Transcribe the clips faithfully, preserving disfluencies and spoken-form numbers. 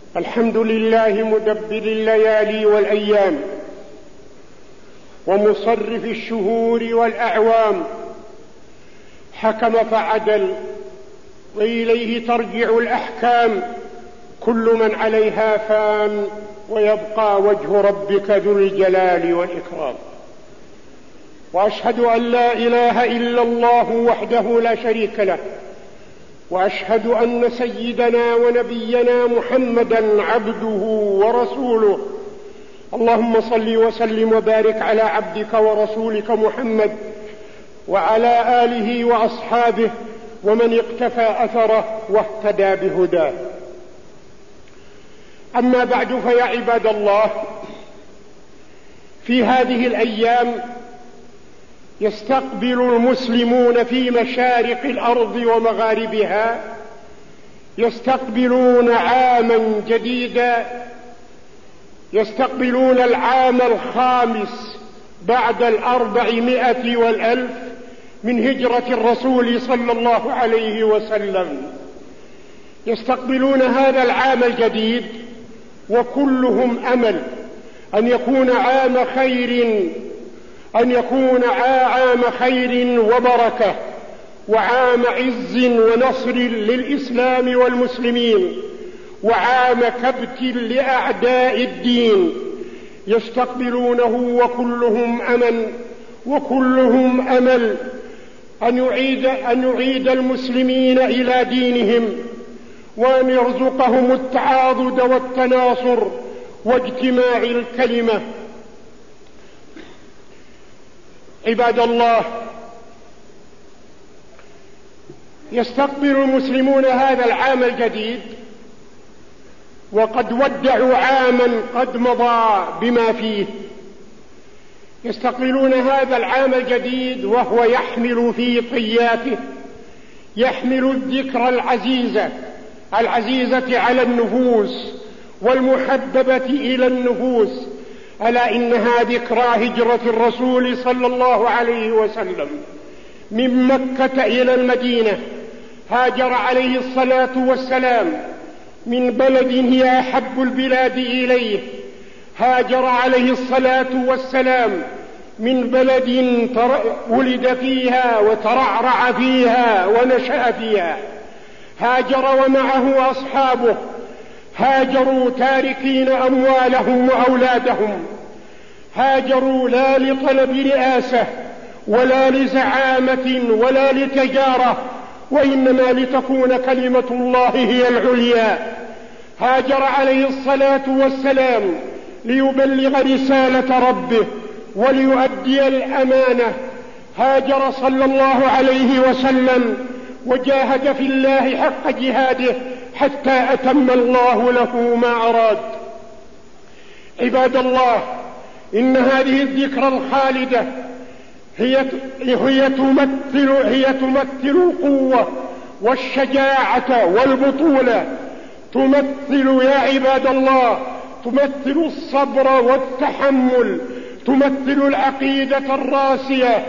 الحمد لله مدبر الليالي والأيام ومصرف الشهور والأعوام، حكم فعدل وإليه ترجع الأحكام. كل من عليها فان ويبقى وجه ربك ذو الجلال والإكرام. وأشهد أن لا إله إلا الله وحده لا شريك له، وأشهد أن سيدنا ونبينا محمدا عبده ورسوله. اللهم صل وسلم وبارك على عبدك ورسولك محمد وعلى آله وأصحابه ومن اقتفى أثره واهتدى بهداه. أما بعد، فيا عباد الله، في هذه الأيام يستقبل المسلمون في مشارق الأرض ومغاربها يستقبلون عاما جديدا، يستقبلون العام الخامس بعد الأربعمائة والألف من هجرة الرسول صلى الله عليه وسلم. يستقبلون هذا العام الجديد وكلهم أمل أن يكون عام خير، أن يكون عام خير وبركة وعام عز ونصر للإسلام والمسلمين وعام كبت لأعداء الدين. يستقبلونه وكلهم أمل وكلهم أمل أن يعيد, أن يعيد المسلمين إلى دينهم، وأن يرزقهم التعاضد والتناصر واجتماع الكلمة. عباد الله، يستقبل المسلمون هذا العام الجديد وقد ودعوا عاما قد مضى بما فيه. يستقبلون هذا العام الجديد وهو يحمل في طياته، يحمل الذكرى العزيزة العزيزة على النفوس والمحببة إلى النفوس، ألا إنها ذكرى هجرة الرسول صلى الله عليه وسلم من مكة إلى المدينة. هاجر عليه الصلاة والسلام من بلد هي أحب البلاد إليه، هاجر عليه الصلاة والسلام من بلد ولد فيها وترعرع فيها ونشأ فيها. هاجر ومعه أصحابه، هاجروا تاركين أموالهم وأولادهم، هاجروا لا لطلب رئاسة ولا لزعامة ولا لتجارة، وإنما لتكون كلمة الله هي العليا. هاجر عليه الصلاة والسلام ليبلغ رسالة ربه وليؤدي الأمانة. هاجر صلى الله عليه وسلم وجاهد في الله حق جهاده حتى أتم الله له ما أراد. عباد الله، إن هذه الذكرى الخالدة هي هي تمثل هي تمثل القوة والشجاعة والبطولة، تمثل يا عباد الله تمثل الصبر والتحمل، تمثل العقيدة الراسية،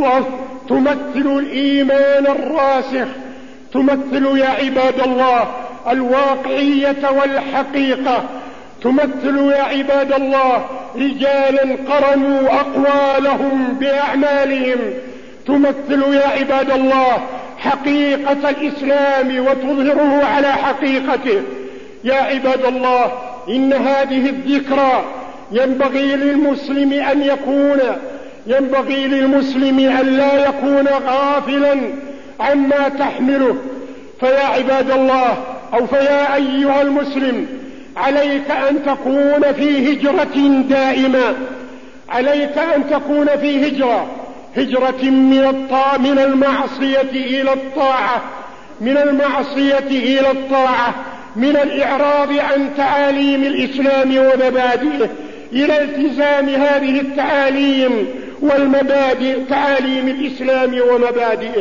تمثل الإيمان الراسخ، تمثل يا عباد الله الواقعية والحقيقة، تمثل يا عباد الله رجالا قرنوا أقوالهم بأعمالهم، تمثل يا عباد الله حقيقة الإسلام وتظهره على حقيقته. يا عباد الله، إن هذه الذكرى ينبغي للمسلم أن يكون ينبغي للمسلم أن لا يكون غافلا عما تحمله. فيا عباد الله، أو فيا أيها المسلم، عليك أن تكون في هجرة دائمة، عليك أن تكون في هجرة هجرة من الطاعة من المعصية إلى الطاعة من المعصية إلى الطاعة، من الإعراض عن تعاليم الإسلام ومبادئه إلى التزام هذه التعاليم والمبادئ، تعاليم الإسلام ومبادئه.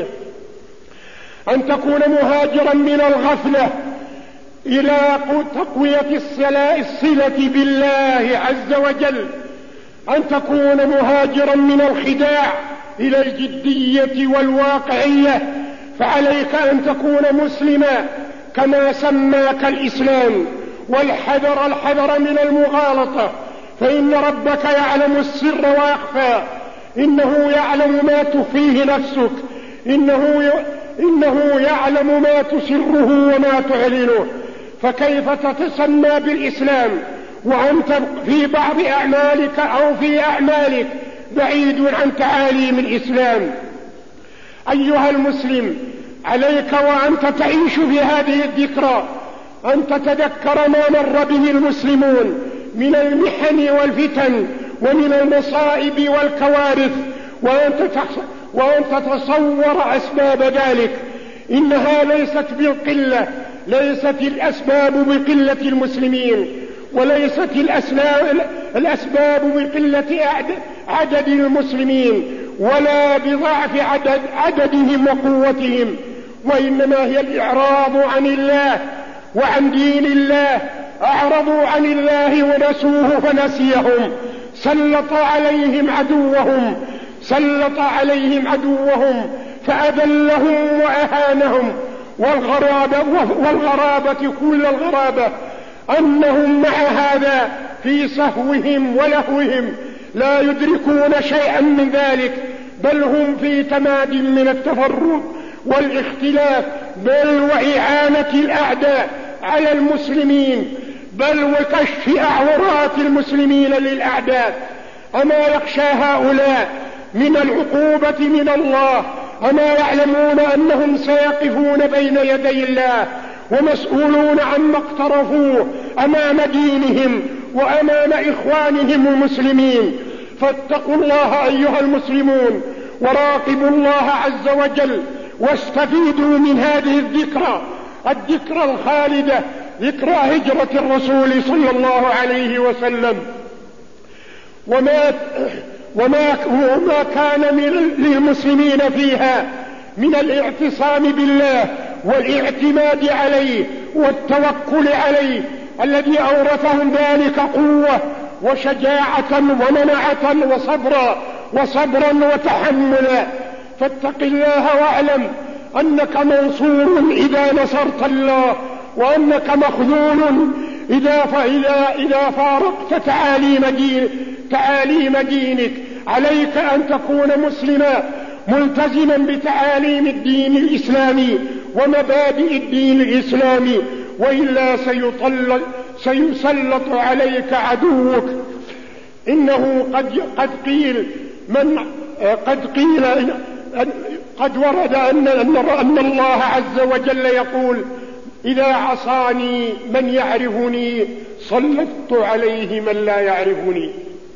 أن تكون مهاجرا من الغفلة إلى تقوية الصلة بالله عز وجل، أن تكون مهاجرا من الخداع إلى الجدية والواقعية. فعليك أن تكون مسلما كما سماك الإسلام، والحذر الحذر من المغالطة، فإن ربك يعلم السر ويخفى، إنه يعلم ما تخفيه نفسك، إنه, إنه يعلم ما تسره وما تعلنه. فكيف تتسمى بالإسلام وأنت في بعض أعمالك أو في أعمالك بعيد عن تعاليم الإسلام؟ أيها المسلم، عليك وأنت تعيش في هذه الذكرى أن تتذكر ما مر به المسلمون من المحن والفتن ومن المصائب والكوارث، وأن تتصور أسباب ذلك. إنها ليست بالقلة، ليست الأسباب بقلة المسلمين، وليست الأسباب بقلة عدد المسلمين ولا بضعف عدد عددهم وقوتهم، وإنما هي الإعراض عن الله وعن دين الله. أعرضوا عن الله ونسوه فنسيهم، سلط عليهم عدوهم سلط عليهم عدوهم فأذلهم وأهانهم. والغرابة, والغرابة كل الغرابة أنهم مع هذا في سهوهم ولهوهم لا يدركون شيئا من ذلك، بل هم في تماد من التفرق والاختلاف، بل وإعانة الأعداء على المسلمين، بل وكشف أعورات المسلمين للأعداء. أما يخشى هؤلاء من العقوبة من الله؟ أما يعلمون أنهم سيقفون بين يدي الله ومسؤولون عما اقترفوه أمام دينهم وأمام إخوانهم المسلمين؟ فاتقوا الله أيها المسلمون، وراقبوا الله عز وجل، واستفيدوا من هذه الذكرى الذكرى الخالدة، ذكرى هجرة الرسول صلى الله عليه وسلم، وما, وما, وما كان للمسلمين فيها من الاعتصام بالله والاعتماد عليه والتوكل عليه، الذي أورثهم ذلك قوة وشجاعة ومنعة وصبرا وصبرا وتحملا. فاتق الله واعلم أنك منصور إذا نصرت الله، وأنك مخذول إذا, فإذا إذا فارقت تعاليم, دين تعاليم دينك. عليك أن تكون مسلما ملتزما بتعاليم الدين الإسلامي ومبادئ الدين الإسلامي، وإلا سيطلل سيسلط عليك عدوك. إنه قد, قد قيل من قد قيل قد ورد أن, أن الله عز وجل يقول: إذا عصاني من يعرفني سلطت عليه من لا يعرفني.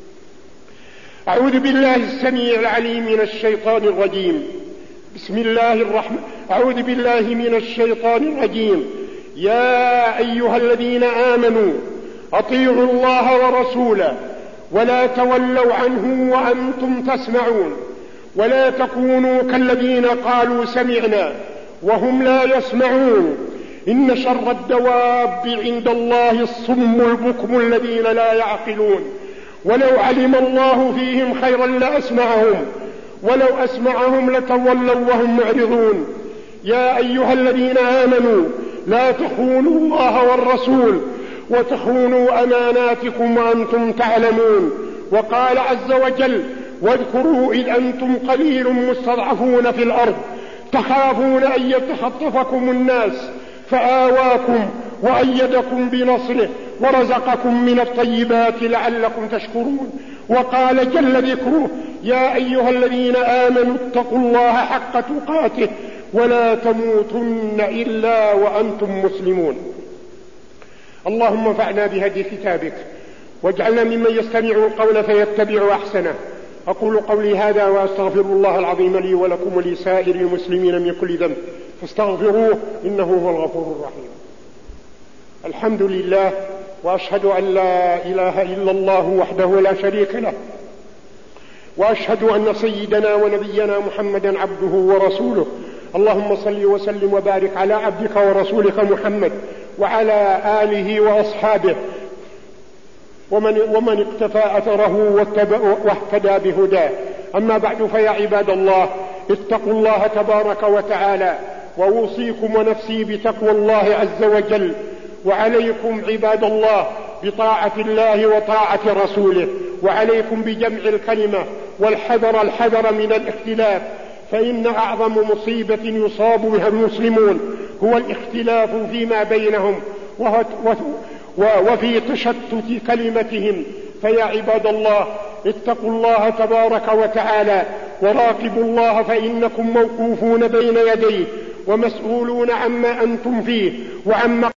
أعوذ بالله السميع العليم من الشيطان الرجيم. بسم الله الرحمن أعوذ بالله من الشيطان الرجيم. يا أيها الذين آمنوا أطيعوا الله ورسوله ولا تولوا عنه وأنتم تسمعون، ولا تكونوا كالذين قالوا سمعنا وهم لا يسمعون. إن شر الدواب عند الله الصم البكم الذين لا يعقلون. ولو علم الله فيهم خيرا لأسمعهم ولو أسمعهم لتولوا وهم معرضون. يا أيها الذين آمنوا لا تخونوا الله والرسول وتخونوا أماناتكم وأنتم تعلمون. وقال عز وجل: واذكروا إذ أنتم قليل مستضعفون في الأرض تخافون أن يتخطفكم الناس فآواكم وأيدكم بنصره ورزقكم من الطيبات لعلكم تشكرون. وقال جل ذكره: يا أيها الذين آمنوا اتقوا الله حق تقاته ولا تموتن إلا وأنتم مسلمون. اللهم انفعنا بهدي كتابك واجعلنا ممن يستمع القول فيتبع أحسنه. أقول قولي هذا وأستغفر الله العظيم لي ولكم ولسائر المسلمين من كل ذنب فاستغفروه إنه هو الغفور الرحيم. الحمد لله، وأشهد أن لا إله إلا الله وحده لا شريك له، وأشهد أن سيدنا ونبينا محمدا عبده ورسوله. اللهم صل وسلم وبارك على عبدك ورسولك محمد وعلى آله وأصحابه ومن, ومن اقتفى أثره واهتدى بهداه. أما بعد، فيا عباد الله، اتقوا الله تبارك وتعالى، وأوصيكم ونفسي بتقوى الله عز وجل. وعليكم عباد الله بطاعة الله وطاعة رسوله، وعليكم بجمع الكلمة والحذر الحذر من الاختلاف، فإن أعظم مصيبة يصاب بها المسلمون هو الاختلاف فيما بينهم وفي تشتت كلمتهم. فيا عباد الله اتقوا الله تبارك وتعالى وراقبوا الله، فإنكم موقوفون بين يديه ومسؤولون عما أنتم فيه وعما